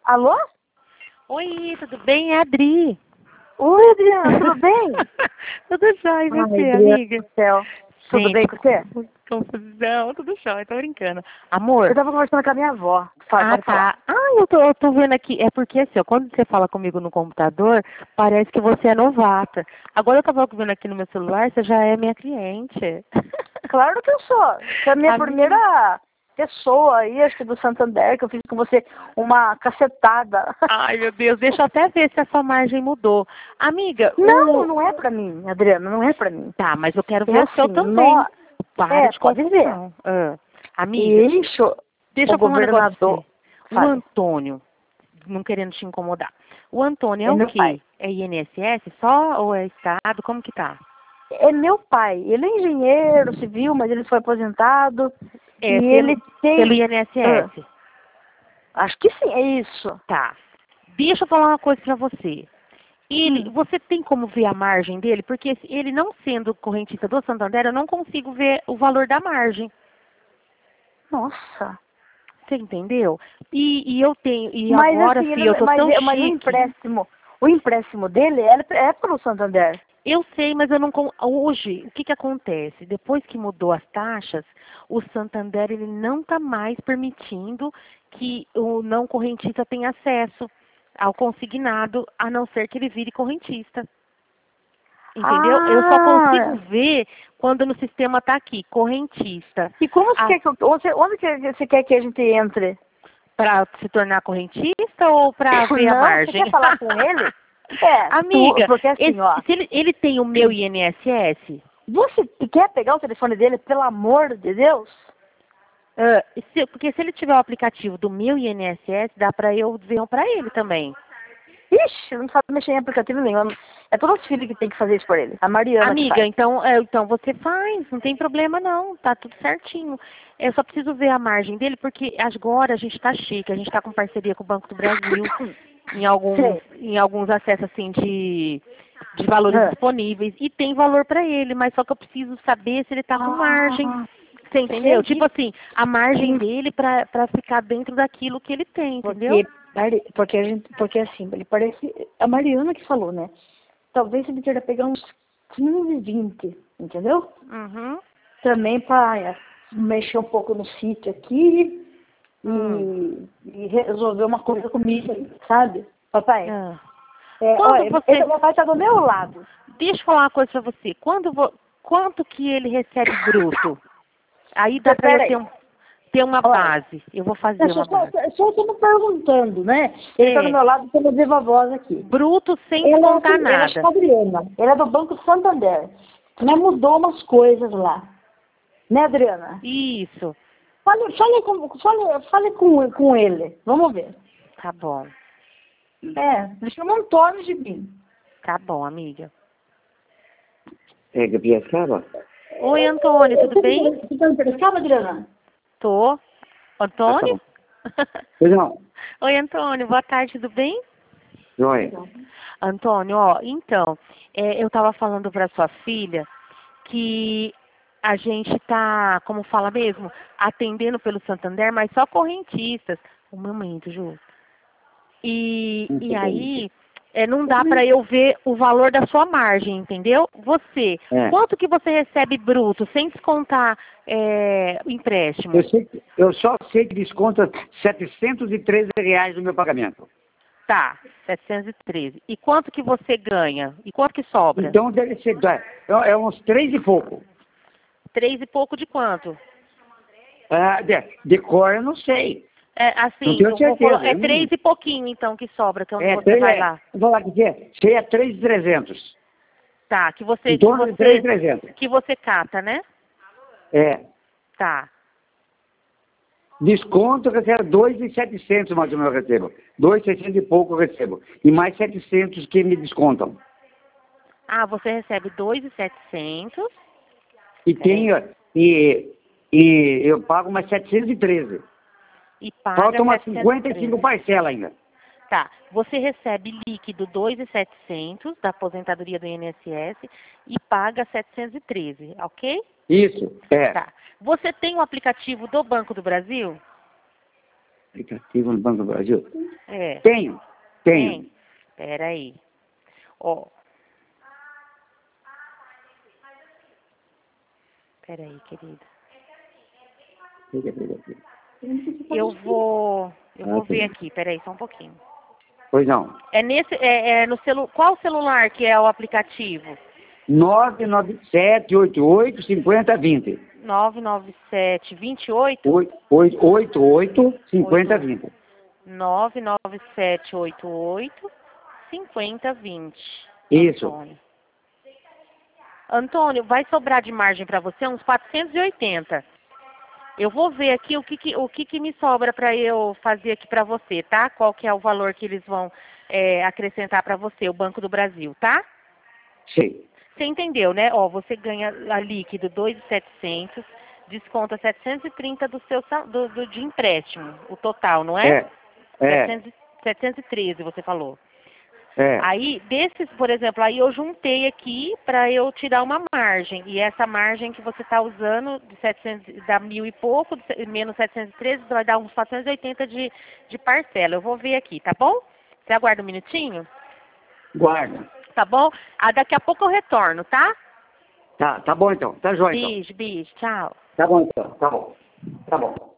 Alô? Oi, tudo bem? É a Adri. Oi, Adriana, tudo bem? Tudo jóia, e você, Adriana amiga? do céu. Tudo bem com você? Confusão, tudo jóia, tô brincando. Amor, Eu tava conversando com a minha avó. Pode falar. tá. Ah, eu tô vendo aqui. É porque assim, ó, quando você fala comigo no computador, parece que você é novata. Agora eu tava vendo aqui no meu celular, você já é minha cliente. Claro que eu sou. Você é a minha Amiga. primeira pessoa aí, acho que do Santander, que eu fiz com você uma cacetada. Ai, meu Deus, deixa eu até ver se a sua margem mudou. Amiga, Não, não é pra mim, Adriana, não é pra mim. Tá, mas eu quero É ver o seu assim, também. Para de pode ver. confusão. Ah. Amiga, Ixo, deixa o eu falar um negócio pra governador, você. O fale, Antônio, não querendo te incomodar. O Antônio é é o meu pai. quê? É INSS só ou é Estado? Como que tá? É meu pai. Ele é engenheiro civil, mas ele foi aposentado. E É ele pelo tem. Ah, INSS. acho que sim, é isso. Tá. Deixa eu falar uma coisa pra você. Hum. Você tem como ver a margem dele? Porque ele não sendo correntista do Santander, eu não consigo ver o valor da margem. Nossa. Você entendeu? E eu tenho, e Mas agora, assim, filha, eu tô tão mas chique. o empréstimo dele é pelo Santander. Eu sei, mas eu não. Hoje, o que que acontece? Depois que mudou as taxas, o Santander ele não está mais permitindo que o não correntista tenha acesso ao consignado, a não ser que ele vire correntista. Entendeu? Eu só consigo Ah, ver quando no sistema está aqui, correntista. e como você quer que onde que você quer que a gente entre? Para se tornar correntista ou para ver a Não, você margem? quer falar com ele? É, Amiga, porque assim, ó, se ele tem o meu INSS, você quer pegar o telefone dele, pelo amor de Deus? porque se ele tiver o aplicativo do meu INSS, dá para eu ver para ele também. Ixi, não sabe mexer em aplicativo nenhum. É todas as filhas que tem que fazer isso por ele. A Mariana que Amiga, faz. então você faz, não tem problema não, tá tudo certinho. Eu só preciso ver a margem dele, porque agora a gente tá chique, a gente tá com parceria com o Banco do Brasil Sei. em alguns acessos assim de valores Ah. disponíveis e tem valor para ele, mas só que eu preciso saber se ele tá com margem. Ah, Você entendeu? sei Tipo disso. assim, a margem Sim, dele para ficar dentro daquilo que ele tem, entendeu? porque assim, ele parece. A Mariana que falou, né? Talvez ele queira pegar uns 15, 20, entendeu? Uhum. Também para mexer um pouco no sítio aqui Hum. e resolver uma coisa comigo, sabe? Papai, Ah. Quando olha, esse você papai tá do meu lado. Deixa eu falar uma coisa pra você. Quanto que ele recebe bruto? Aí dá pra eu Peraí, ter uma olha. base. Eu vou Eu fazer só uma base. estou me perguntando, né? Ele está do É, meu lado pelo viva voz aqui. bruto sem Ele é, descontar assim, ele é nada. Adriana. Ele é do Banco Santander. Mas mudou umas coisas lá. Né, Adriana? Isso. Fale com ele. Vamos ver. Tá bom. Ele chama Antônio de mim. Tá bom, amiga. É, Gabriela? Oi, Antônio, tudo bem? Você está interessado, Adriana? Tô. Ah, tá Antônio? bom. Pois não. Oi, Antônio. Boa tarde, tudo bem? Joia. Antônio, ó, então, eu tava falando pra sua filha que a gente tá, como fala mesmo, atendendo pelo Santander, mas só correntistas. Um momento, Ju. E aí, não dá para eu ver o valor da sua margem, entendeu? Você, É. quanto que você recebe bruto, sem descontar o empréstimo? Eu só sei que desconta R$ 713 do meu pagamento. Tá, 713. E quanto que você ganha? E quanto que sobra? Então deve ser uns 3 e pouco. 3 e pouco de quanto? Ah, de cor eu não sei. Não Assim, tenho eu vou certeza. é 3 e pouquinho, então, que sobra, que é onde você Três, vai lá. vou lá dizer, seria 3.300. Tá, Em torno de 3.300. que você cata, né? É. Tá. Desconto que era 2.700 mais ou menos eu recebo. 2.600 e pouco eu recebo. E mais 700 que me descontam. Ah, você recebe 2.700. E tenho, eu pago mais 713. E paga Falta umas 713. 55 parcelas ainda. Tá. Você recebe líquido 2.700 da aposentadoria do INSS e paga 713, ok? Isso, é. Tá. Você tem o aplicativo do Banco do Brasil? Aplicativo no Banco do Brasil? É. Tenho. Tem? Pera aí. Ó. Pera aí, querido. Eu vou ver aqui. Pera aí, só um pouquinho. Pois não. No qual celular que é o aplicativo? 997885020. 99728 885020. 99788 5020. Isso. Antônio, vai sobrar de margem para você uns 480. Eu vou ver aqui o que me sobra para eu fazer aqui para você, tá? Qual que é o valor que eles vão acrescentar para você, o Banco do Brasil, tá? Sei. Você entendeu, né? Ó, você ganha a líquido 2.700, desconta 730 de empréstimo, o total, não é? 713, você falou. Aí, desses, por exemplo, aí eu juntei aqui para eu tirar uma margem. E essa margem que você está usando, de 700, dá 1.000 e pouco, menos 713, vai dar uns 480 de parcela. Eu vou ver aqui, tá bom? Você aguarda um minutinho? Guarda. Tá bom? Daqui a pouco eu retorno, tá? Tá bom então. Tá jóia então. Beijo, tchau. Tá bom então. Tá bom.